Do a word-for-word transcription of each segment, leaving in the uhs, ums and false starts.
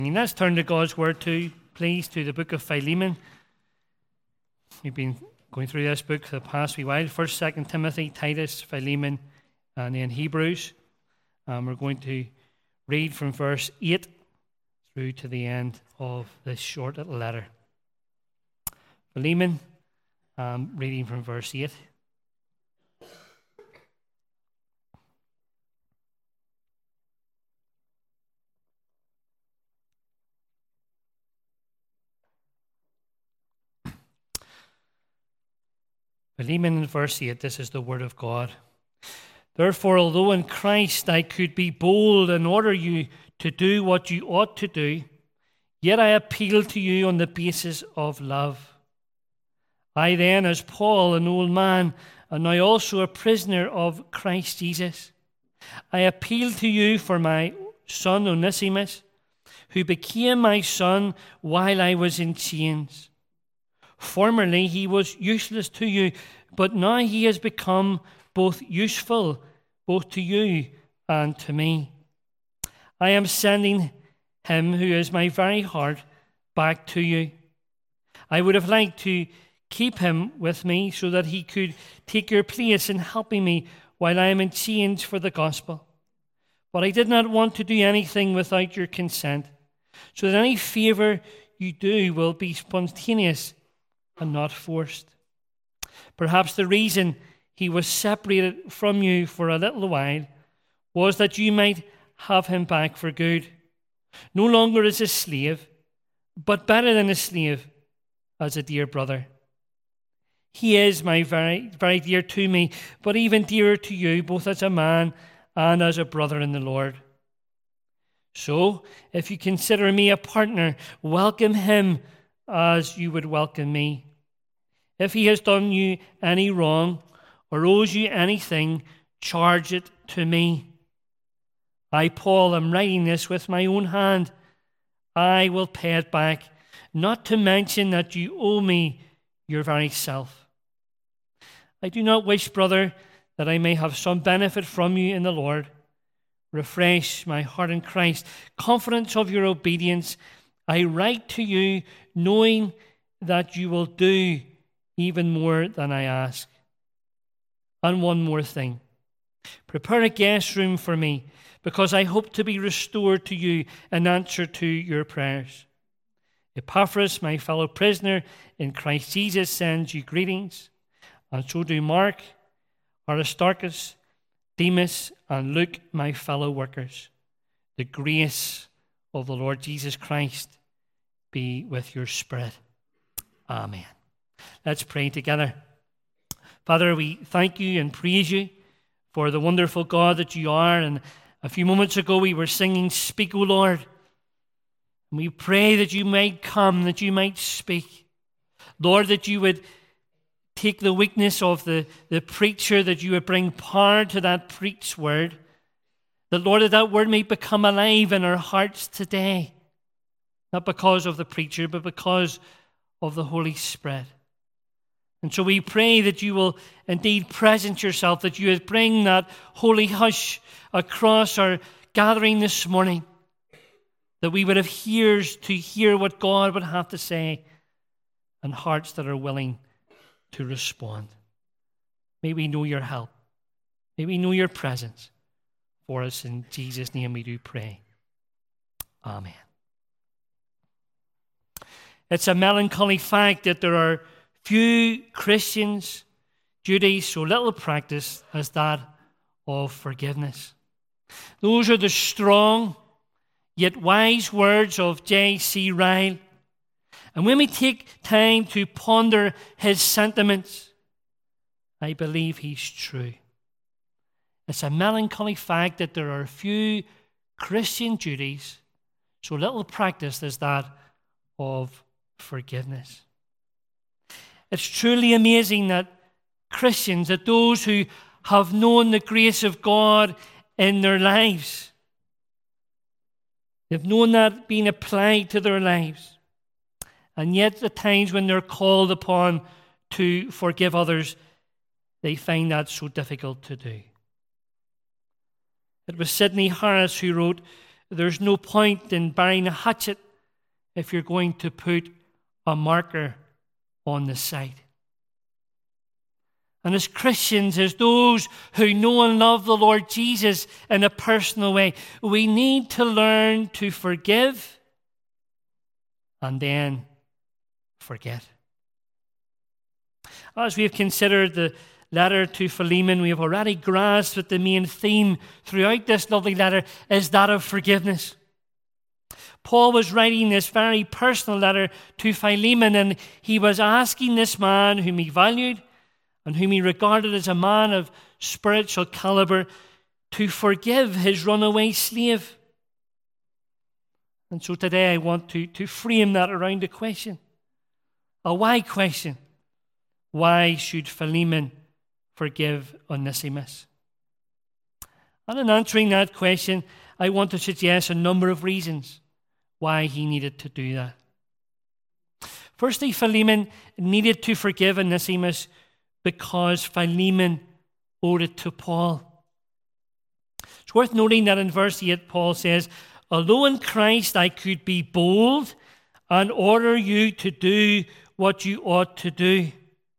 And let's turn to God's Word too, please, to the book of Philemon. We've been going through this book for the past wee while. First, Second Timothy, Titus, Philemon, and then Hebrews. Um, we're going to read from verse eight through to the end of this short little letter. Philemon, um, reading from verse eight. Philemon in verse eight, this is the word of God. Therefore, although in Christ I could be bold and order you to do what you ought to do, yet I appeal to you on the basis of love. I then, as Paul, an old man, and now also a prisoner of Christ Jesus, I appeal to you for my son Onesimus, who became my son while I was in chains. Formerly he was useless to you, but now he has become both useful, both to you and to me. I am sending him, who is my very heart, back to you. I would have liked to keep him with me so that he could take your place in helping me while I am in chains for the gospel. But I did not want to do anything without your consent, so that any favor you do will be spontaneous and not forced. Perhaps the reason he was separated from you for a little while was that you might have him back for good, no longer as a slave, but better than a slave, as a dear brother. He is my very, very dear to me, but even dearer to you, both as a man and as a brother in the Lord. So, if you consider me a partner, welcome him as you would welcome me. If he has done you any wrong or owes you anything, charge it to me. I, Paul, am writing this with my own hand. I will pay it back, not to mention that you owe me your very self. I do not wish, brother, that I may have some benefit from you in the Lord. Refresh my heart in Christ, confidence of your obedience. I write to you knowing that you will do even more than I ask. And one more thing. Prepare a guest room for me, because I hope to be restored to you in answer to your prayers. Epaphras, my fellow prisoner in Christ Jesus, sends you greetings, and so do Mark, Aristarchus, Demas, and Luke, my fellow workers. The grace of the Lord Jesus Christ be with your spirit. Amen. Let's pray together. Father, we thank you and praise you for the wonderful God that you are. And a few moments ago we were singing, Speak, O Lord. And we pray that you might come, that you might speak. Lord, that you would take the weakness of the, the preacher, that you would bring power to that preached word. That, Lord, that that word may become alive in our hearts today. Not because of the preacher, but because of the Holy Spirit. And so we pray that you will indeed present yourself, that you would bring that holy hush across our gathering this morning, that we would have ears to hear what God would have to say and hearts that are willing to respond. May we know your help. May we know your presence for us. In Jesus' name we do pray. Amen. It's a melancholy fact that there are few Christians' duties so little practiced as that of forgiveness. Those are the strong yet wise words of J C Ryle. And when we take time to ponder his sentiments, I believe he's true. It's a melancholy fact that there are few Christian duties so little practiced as that of forgiveness. It's truly amazing that Christians, that those who have known the grace of God in their lives, they've known that being applied to their lives, and yet at times when they're called upon to forgive others, they find that so difficult to do. It was Sidney Harris who wrote, there's no point in burying a hatchet if you're going to put a marker on the side. And as Christians, as those who know and love the Lord Jesus in a personal way, we need to learn to forgive and then forget. As we have considered the letter to Philemon, we have already grasped that the main theme throughout this lovely letter is that of forgiveness. Paul was writing this very personal letter to Philemon, and he was asking this man whom he valued and whom he regarded as a man of spiritual caliber to forgive his runaway slave. And so today I want to, to frame that around a question, a why question. Why should Philemon forgive Onesimus? And in answering that question, I want to suggest a number of reasons why he needed to do that. Firstly, Philemon needed to forgive Onesimus because Philemon owed it to Paul. It's worth noting that in verse eight, Paul says, "Although in Christ I could be bold and order you to do what you ought to do."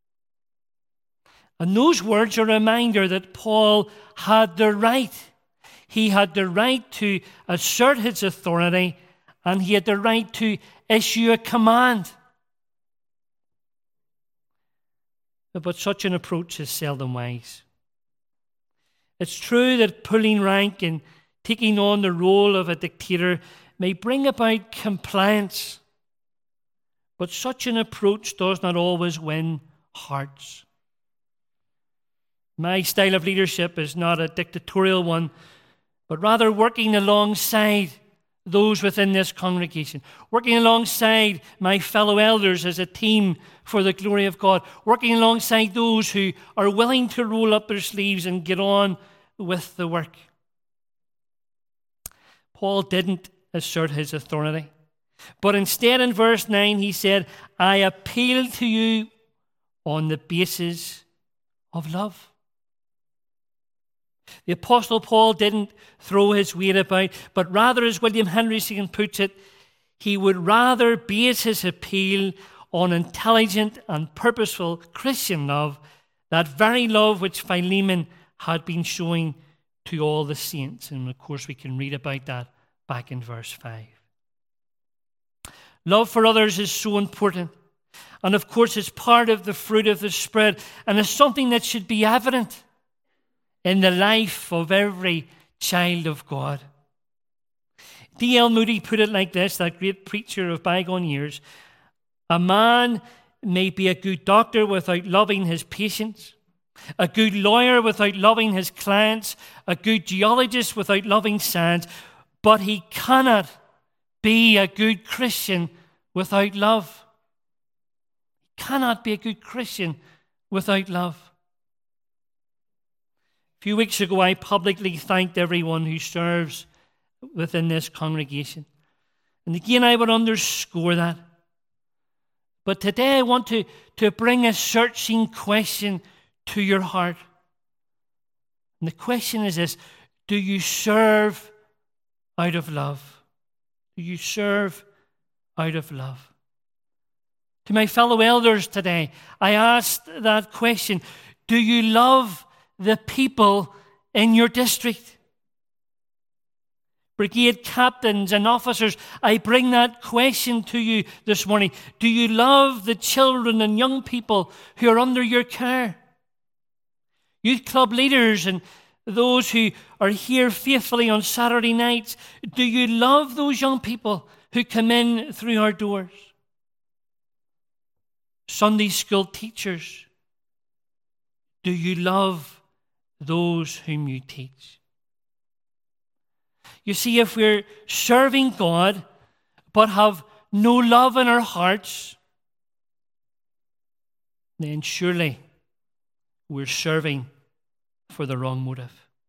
And those words are a reminder that Paul had the right. He had the right to assert his authority, and he had the right to issue a command. But such an approach is seldom wise. It's true that pulling rank and taking on the role of a dictator may bring about compliance, but such an approach does not always win hearts. My style of leadership is not a dictatorial one, but rather working alongside those within this congregation, working alongside my fellow elders as a team for the glory of God, working alongside those who are willing to roll up their sleeves and get on with the work. Paul didn't assert his authority, but instead in verse nine he said, "I appeal to you on the basis of love." The Apostle Paul didn't throw his weight about, but rather, as William Hendrickson puts it, he would rather base his appeal on intelligent and purposeful Christian love, that very love which Philemon had been showing to all the saints. And of course we can read about that back in verse five. Love for others is so important. And of course it's part of the fruit of the Spirit, and it's something that should be evident in the life of every child of God. D L Moody put it like this, that great preacher of bygone years: "A man may be a good doctor without loving his patients, a good lawyer without loving his clients, a good geologist without loving science, but he cannot be a good Christian without love." He cannot be a good Christian without love. A few weeks ago, I publicly thanked everyone who serves within this congregation. And again, I would underscore that. But today, I want to, to bring a searching question to your heart. And the question is this: do you serve out of love? Do you serve out of love? To my fellow elders today, I asked that question: do you love the people in your district? Brigade captains and officers, I bring that question to you this morning. Do you love the children and young people who are under your care? Youth club leaders and those who are here faithfully on Saturday nights, do you love those young people who come in through our doors? Sunday school teachers, do you love those whom you teach? You see, if we're serving God but have no love in our hearts, then surely we're serving for the wrong motive.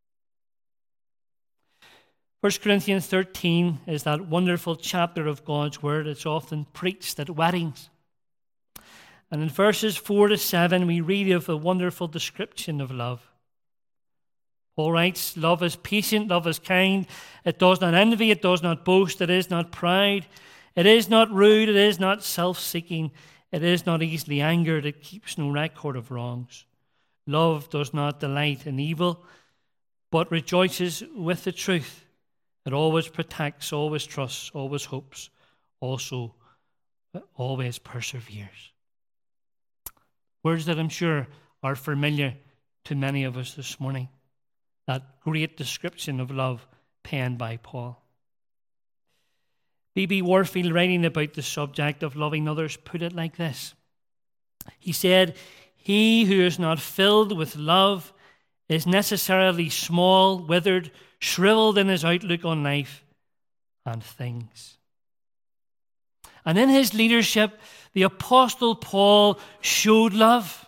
First Corinthians thirteen is that wonderful chapter of God's Word. It's often preached at weddings. And in verses four to seven, we read of a wonderful description of love. Paul writes, love is patient, love is kind. It does not envy, it does not boast, it is not proud. It is not rude, it is not self-seeking. It is not easily angered, it keeps no record of wrongs. Love does not delight in evil, but rejoices with the truth. It always protects, always trusts, always hopes, also always perseveres. Words that I'm sure are familiar to many of us this morning. That great description of love penned by Paul. B B Warfield, writing about the subject of loving others, put it like this. He said, "He who is not filled with love is necessarily small, withered, shriveled in his outlook on life and things." And in his leadership, the Apostle Paul showed love.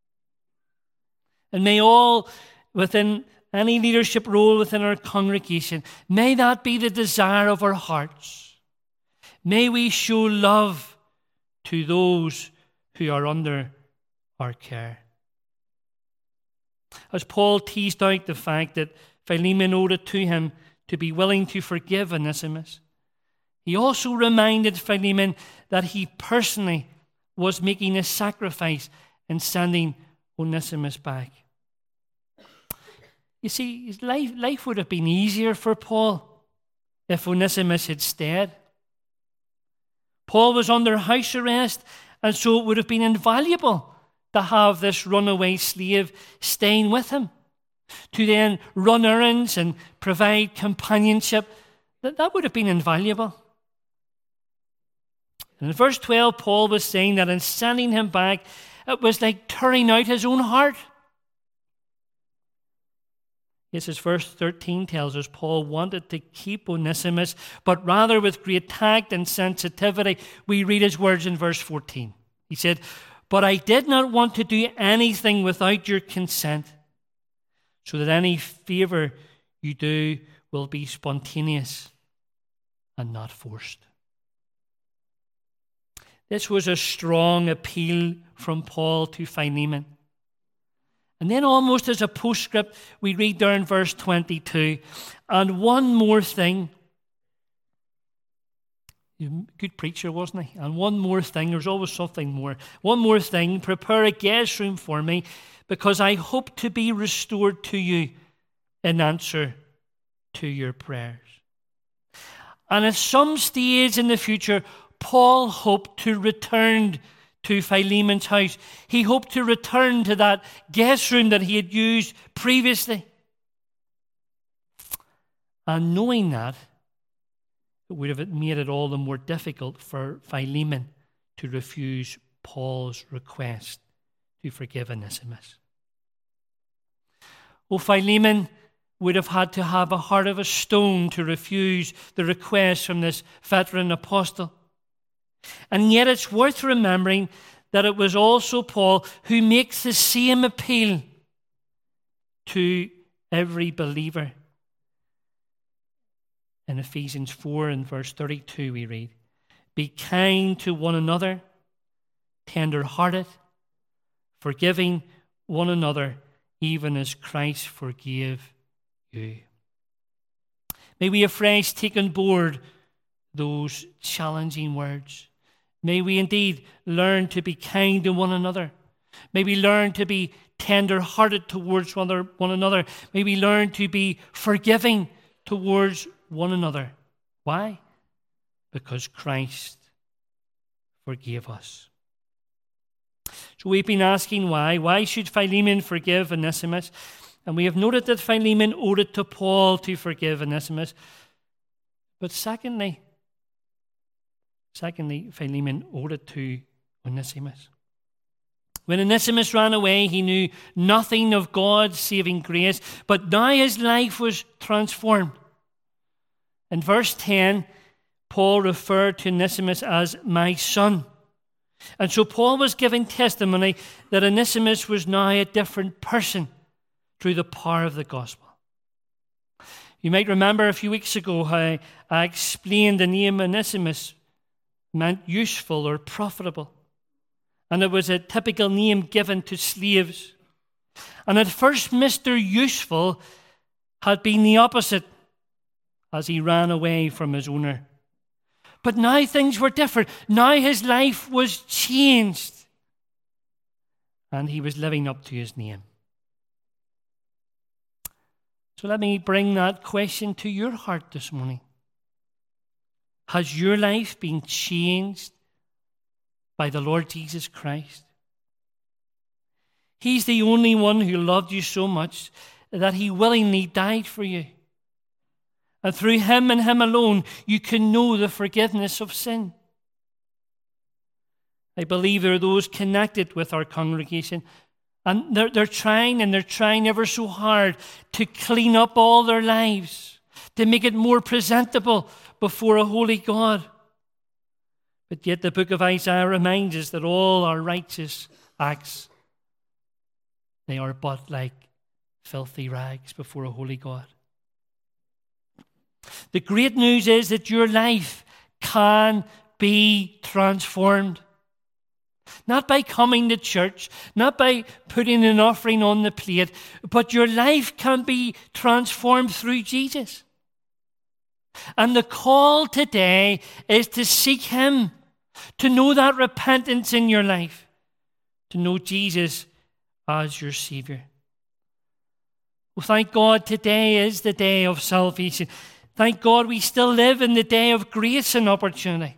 And may all within any leadership role within our congregation, may that be the desire of our hearts. May we show love to those who are under our care. As Paul teased out the fact that Philemon owed it to him to be willing to forgive Onesimus, he also reminded Philemon that he personally was making a sacrifice in sending Onesimus back. You see, his life, life would have been easier for Paul if Onesimus had stayed. Paul was under house arrest, and so it would have been invaluable to have this runaway slave staying with him, to then run errands and provide companionship. That, that would have been invaluable. And in verse twelve, Paul was saying that in sending him back, it was like tearing out his own heart. Yes, as verse thirteen tells us, Paul wanted to keep Onesimus, but rather with great tact and sensitivity. We read his words in verse fourteen. He said, "But I did not want to do anything without your consent, so that any favor you do will be spontaneous and not forced." This was a strong appeal from Paul to Philemon. And then almost as a postscript, we read there in verse twenty-two, "And one more thing." He's a good preacher, wasn't he? "And one more thing," there's always something more. "One more thing, prepare a guest room for me, because I hope to be restored to you in answer to your prayers." And at some stage in the future, Paul hoped to return to Philemon's house. He hoped to return to that guest room that he had used previously. And knowing that, it would have made it all the more difficult for Philemon to refuse Paul's request to forgive Onesimus. Oh, Philemon would have had to have a heart of a stone to refuse the request from this veteran apostle. And yet it's worth remembering that it was also Paul who makes the same appeal to every believer. In Ephesians four and verse thirty-two we read, "Be kind to one another, tender-hearted, forgiving one another, even as Christ forgave you." May we afresh take on board those challenging words. May we indeed learn to be kind to one another. May we learn to be tender-hearted towards one another. May we learn to be forgiving towards one another. Why? Because Christ forgave us. So we've been asking why. Why should Philemon forgive Onesimus? And we have noted that Philemon owed it to Paul to forgive Onesimus. But secondly, Secondly, Philemon owed it to Onesimus. When Onesimus ran away, he knew nothing of God's saving grace, but now his life was transformed. In verse ten, Paul referred to Onesimus as "my son." And so Paul was giving testimony that Onesimus was now a different person through the power of the gospel. You might remember a few weeks ago how I explained the name Onesimus meant useful or profitable. And it was a typical name given to slaves. And at first, Mister Useful had been the opposite as he ran away from his owner. But now things were different. Now his life was changed. And he was living up to his name. So let me bring that question to your heart this morning. Has your life been changed by the Lord Jesus Christ? He's the only one who loved you so much that he willingly died for you. And through him and him alone, you can know the forgiveness of sin. I believe there are those connected with our congregation, and they're, they're trying, and they're trying ever so hard to clean up all their lives, to make it more presentable before a holy God. But yet the book of Isaiah reminds us that all our righteous acts, they are but like filthy rags before a holy God. The great news is that your life can be transformed. Not by coming to church, not by putting an offering on the plate, but your life can be transformed through Jesus. And the call today is to seek him, to know that repentance in your life, to know Jesus as your Savior. Well, thank God today is the day of salvation. Thank God we still live in the day of grace and opportunity.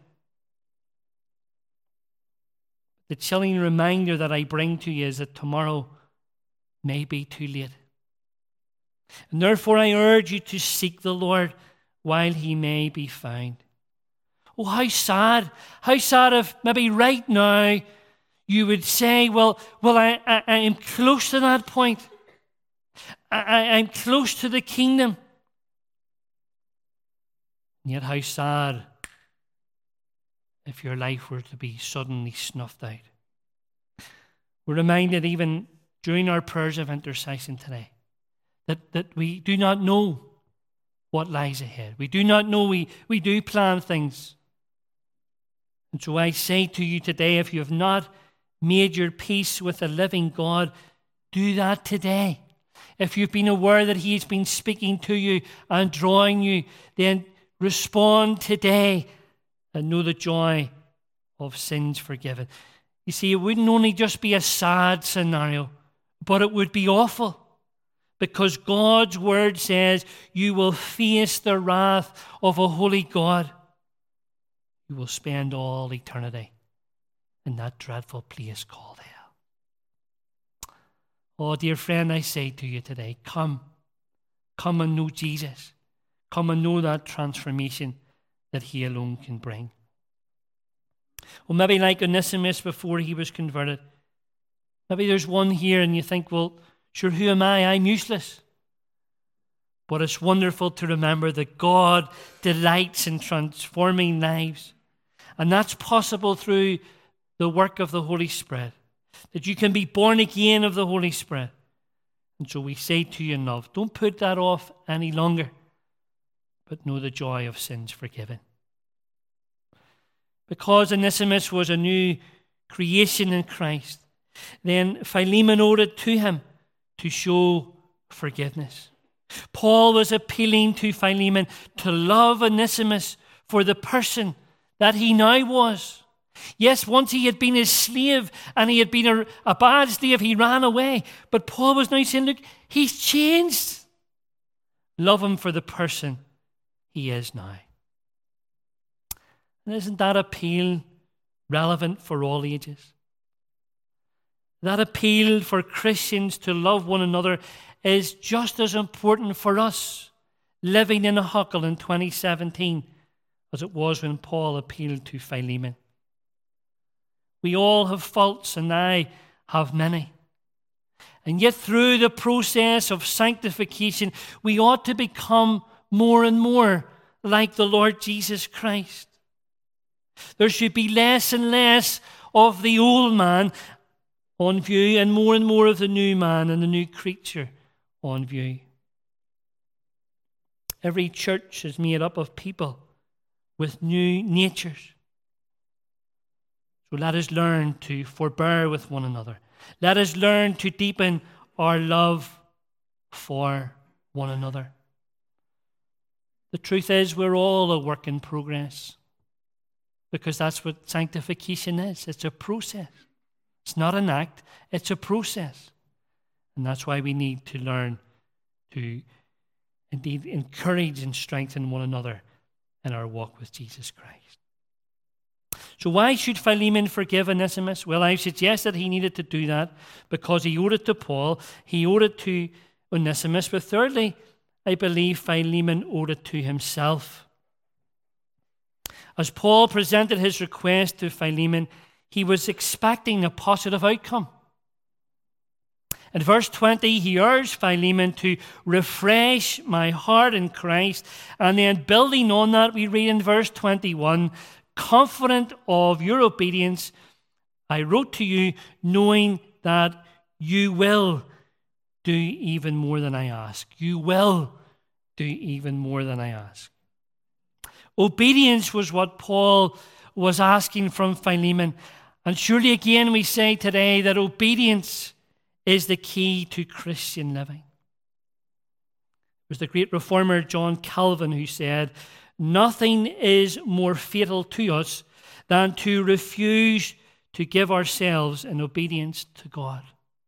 The chilling reminder that I bring to you is that tomorrow may be too late. And therefore I urge you to seek the Lord while he may be found. Oh, how sad. How sad if maybe right now you would say, well, well, I, I, I am close to that point. I, I, I'm close to the kingdom. And yet how sad if your life were to be suddenly snuffed out. We're reminded even during our prayers of intercession today that, that we do not know what lies ahead. We do not know. We, we do plan things. And so I say to you today, if you have not made your peace with the living God, do that today. If you've been aware that he has been speaking to you and drawing you, then respond today and know the joy of sins forgiven. You see, it wouldn't only just be a sad scenario, but it would be awful. Because God's word says you will face the wrath of a holy God. You will spend all eternity in that dreadful place called hell. Oh, dear friend, I say to you today, come. Come and know Jesus. Come and know that transformation that he alone can bring. Well, maybe like Onesimus before he was converted. Maybe there's one here and you think, well, sure, who am I? I'm useless. But it's wonderful to remember that God delights in transforming lives. And that's possible through the work of the Holy Spirit. That you can be born again of the Holy Spirit. And so we say to you in love, don't put that off any longer, but know the joy of sins forgiven. Because Onesimus was a new creation in Christ, then Philemon owed it to him to show forgiveness. Paul was appealing to Philemon to love Onesimus for the person that he now was. Yes, once he had been his slave and he had been a, a bad slave, he ran away. But Paul was now saying, look, he's changed. Love him for the person he is now. And isn't that appeal relevant for all ages? That appeal for Christians to love one another is just as important for us living in a huckle in twenty seventeen as it was when Paul appealed to Philemon. We all have faults, and I have many. And yet through the process of sanctification, we ought to become more and more like the Lord Jesus Christ. There should be less and less of the old man on view and more and more of the new man and the new creature on view. Every church is made up of people with new natures. So let us learn to forbear with one another. Let us learn to deepen our love for one another. The truth is, we're all a work in progress, because that's what sanctification is. It's a process. It's not an act, it's a process. And that's why we need to learn to indeed encourage and strengthen one another in our walk with Jesus Christ. So why should Philemon forgive Onesimus? Well, I suggest that he needed to do that because he owed it to Paul, he owed it to Onesimus, but thirdly, I believe Philemon owed it to himself. As Paul presented his request to Philemon, he was expecting a positive outcome. In verse twenty, he urged Philemon to refresh my heart in Christ. And then building on that, we read in verse twenty-one, confident of your obedience, I wrote to you knowing that you will do even more than I ask. You will do even more than I ask. Obedience was what Paul was asking from Philemon. And surely again we say today that obedience is the key to Christian living. It was the great reformer John Calvin who said, nothing is more fatal to us than to refuse to give ourselves in obedience to God.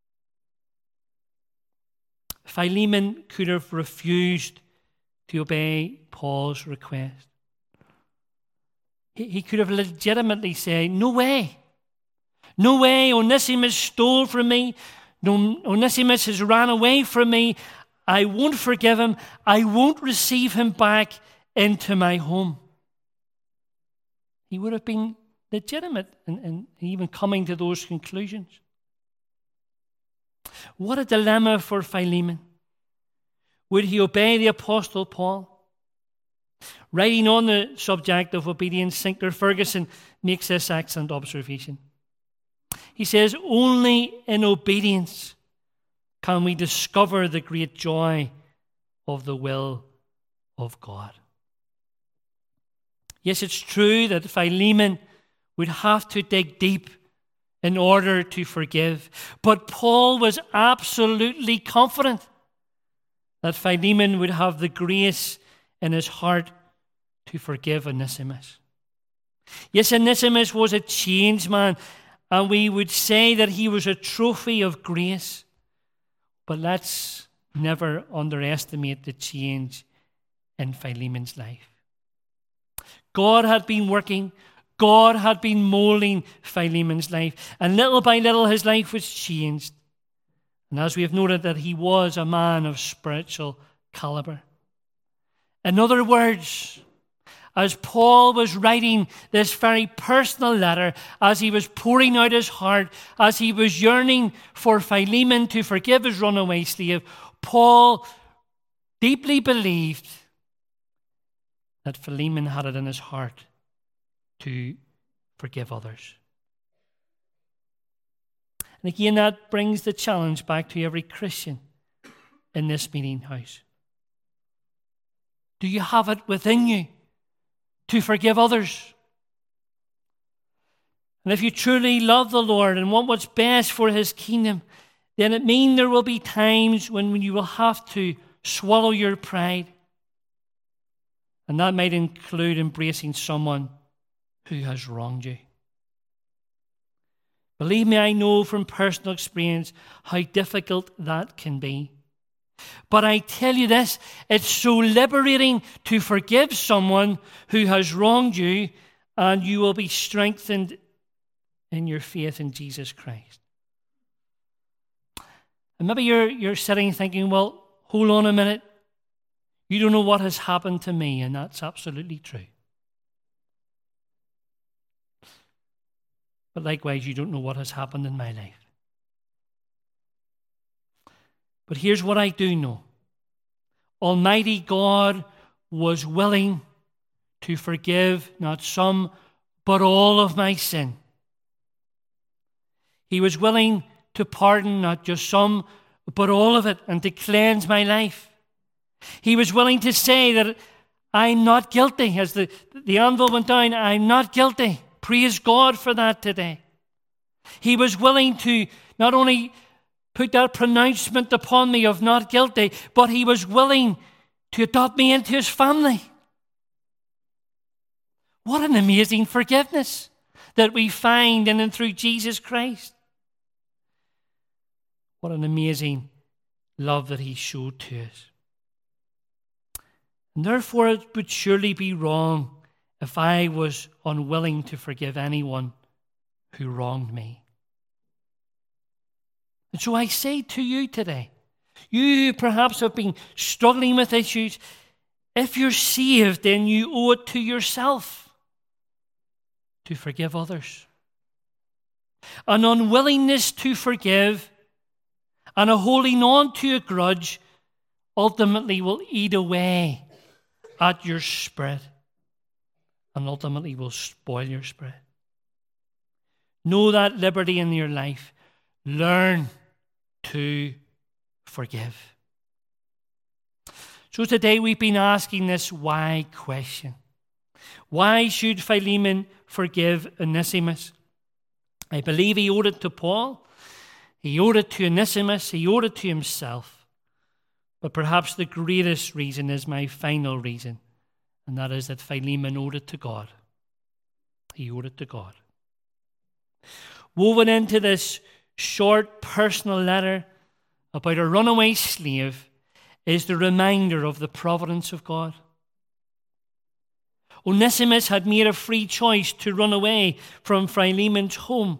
Philemon could have refused to obey Paul's request. He, he could have legitimately said, no way. No way, Onesimus stole from me. No, Onesimus has ran away from me. I won't forgive him. I won't receive him back into my home. He would have been legitimate in, in even coming to those conclusions. What a dilemma for Philemon. Would he obey the Apostle Paul? Writing on the subject of obedience, Sinclair Ferguson makes this excellent observation. He says, only in obedience can we discover the great joy of the will of God. Yes, it's true that Philemon would have to dig deep in order to forgive. But Paul was absolutely confident that Philemon would have the grace in his heart to forgive Onesimus. Yes, Onesimus was a changed man, and we would say that he was a trophy of grace. But let's never underestimate the change in Philemon's life. God had been working. God had been molding Philemon's life. And little by little, his life was changed. And as we have noted, that he was a man of spiritual caliber. In other words, as Paul was writing this very personal letter, as he was pouring out his heart, as he was yearning for Philemon to forgive his runaway slave, Paul deeply believed that Philemon had it in his heart to forgive others. And again, that brings the challenge back to every Christian in this meeting house. Do you have it within you to forgive others? And if you truly love the Lord and want what's best for his kingdom, then it means there will be times when you will have to swallow your pride. And that might include embracing someone who has wronged you. Believe me, I know from personal experience how difficult that can be. But I tell you this, it's so liberating to forgive someone who has wronged you, and you will be strengthened in your faith in Jesus Christ. And maybe you're, you're sitting thinking, well, hold on a minute. You don't know what has happened to me, and that's absolutely true. But likewise, you don't know what has happened in my life. But here's what I do know. Almighty God was willing to forgive not some, but all of my sin. He was willing to pardon not just some, but all of it, and to cleanse my life. He was willing to say that I'm not guilty. As the, the anvil went down, I'm not guilty. Praise God for that today. He was willing to not only put that pronouncement upon me of not guilty, but he was willing to adopt me into his family. What an amazing forgiveness that we find in and through Jesus Christ. What an amazing love that he showed to us. And therefore, it would surely be wrong if I was unwilling to forgive anyone who wronged me. And so I say to you today, you who perhaps have been struggling with issues, if you're saved, then you owe it to yourself to forgive others. An unwillingness to forgive and a holding on to a grudge ultimately will eat away at your spirit and ultimately will spoil your spirit. Know that liberty in your life. Learn to forgive. So today we've been asking this why question. Why should Philemon forgive Onesimus? I believe he owed it to Paul. He owed it to Onesimus. He owed it to himself. But perhaps the greatest reason is my final reason, and that is that Philemon owed it to God. He owed it to God. Woven into this short personal letter about a runaway slave is the reminder of the providence of God. Onesimus had made a free choice to run away from Philemon's home.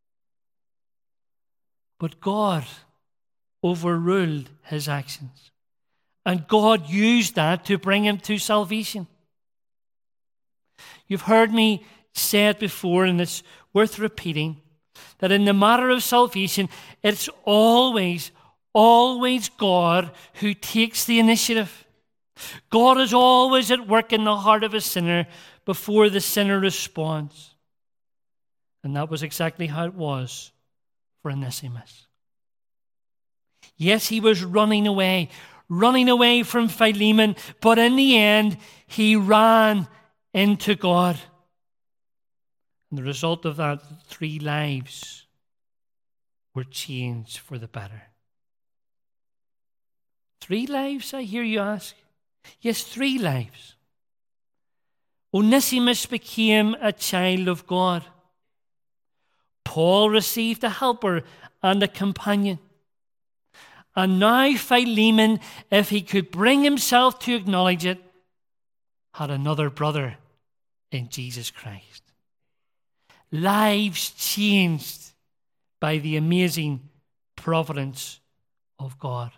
But God overruled his actions. And God used that to bring him to salvation. You've heard me say it before, and it's worth repeating, that in the matter of salvation, it's always, always God who takes the initiative. God is always at work in the heart of a sinner before the sinner responds. And that was exactly how it was for Onesimus. Yes, he was running away, running away from Philemon, but in the end, he ran into God. And the result of that, three lives were changed for the better. Three lives, I hear you ask? Yes, three lives. Onesimus became a child of God. Paul received a helper and a companion. And now Philemon, if he could bring himself to acknowledge it, had another brother in Jesus Christ. Lives changed by the amazing providence of God.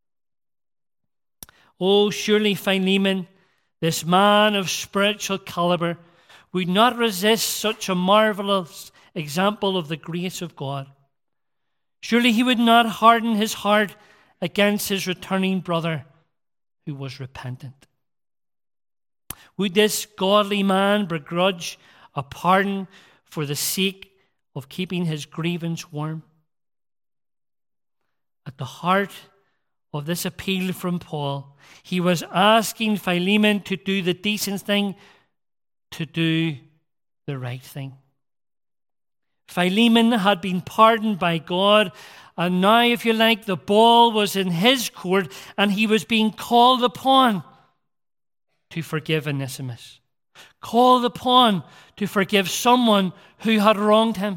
Oh, surely Philemon, this man of spiritual caliber, would not resist such a marvelous example of the grace of God. Surely he would not harden his heart against his returning brother who was repentant. Would this godly man begrudge a pardon for the sake of keeping his grievance warm? At the heart of this appeal from Paul, he was asking Philemon to do the decent thing, to do the right thing. Philemon had been pardoned by God, and now, if you like, the ball was in his court, and he was being called upon to forgive Onesimus, called upon to forgive someone who had wronged him.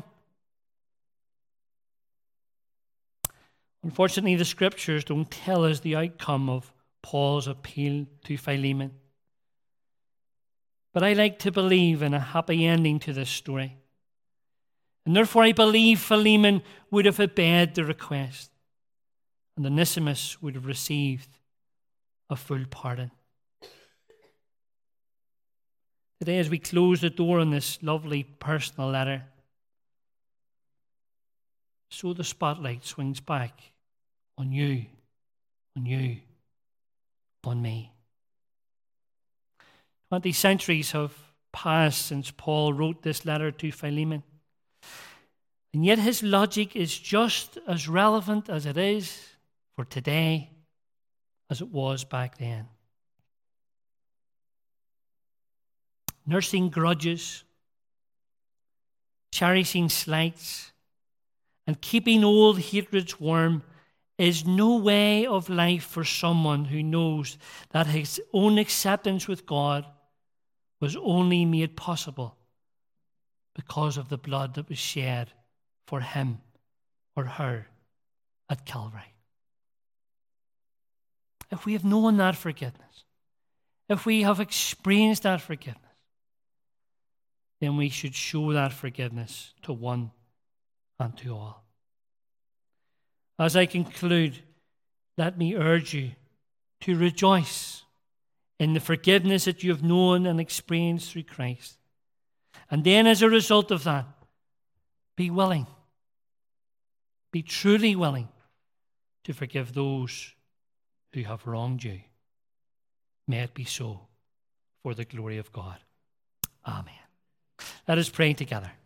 Unfortunately, the scriptures don't tell us the outcome of Paul's appeal to Philemon. But I like to believe in a happy ending to this story. And therefore I believe Philemon would have obeyed the request, and Onesimus would have received a full pardon. Today, as we close the door on this lovely personal letter, so the spotlight swings back on you, on you, on me. Twenty centuries have passed since Paul wrote this letter to Philemon. And yet his logic is just as relevant as it is for today as it was back then. Nursing grudges, cherishing slights, and keeping old hatreds warm is no way of life for someone who knows that his own acceptance with God was only made possible because of the blood that was shed for him or her at Calvary. If we have known that forgiveness, if we have experienced that forgiveness, then we should show that forgiveness to one and to all. As I conclude, let me urge you to rejoice in the forgiveness that you have known and experienced through Christ. And then as a result of that, be willing, be truly willing to forgive those who have wronged you. May it be so for the glory of God. Amen. Let us pray together.